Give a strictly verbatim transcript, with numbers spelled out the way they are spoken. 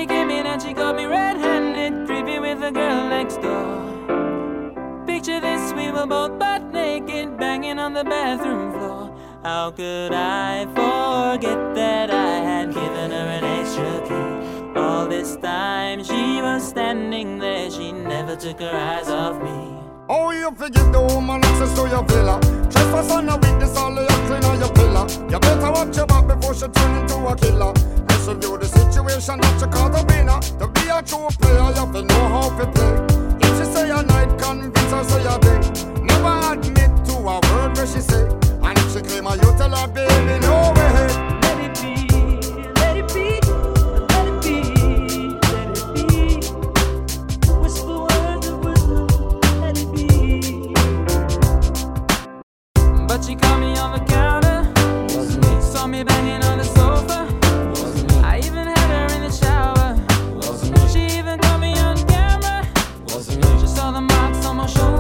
She came in and she got me red-handed, creepy with the girl next door. Picture this, we were both butt naked, banging on the bathroom floor. How could I forget that I had given her an extra key? All this time she was standing there, she never took her eyes off me. Oh, you forgive the woman access to your villa. Trespass on a weakness, all of your clean on your pillar. You better watch your back before she turn into a killer. Let's review the situation that you call the winner. To be a true player, you have to know how to play. If she say a night, convince her say a day. Never admit to a word where she say. And if she claim her, you tell her, baby, no way. Let it be, let it be, let it be, let it be. Whisper words of wisdom, let it be. But she caught me on the counter, Wasn't me, saw me banging on the sofa. wasn't me, I even had her in the shower. wasn't me, She even caught me on camera. wasn't me. She saw the marks on my shoulder.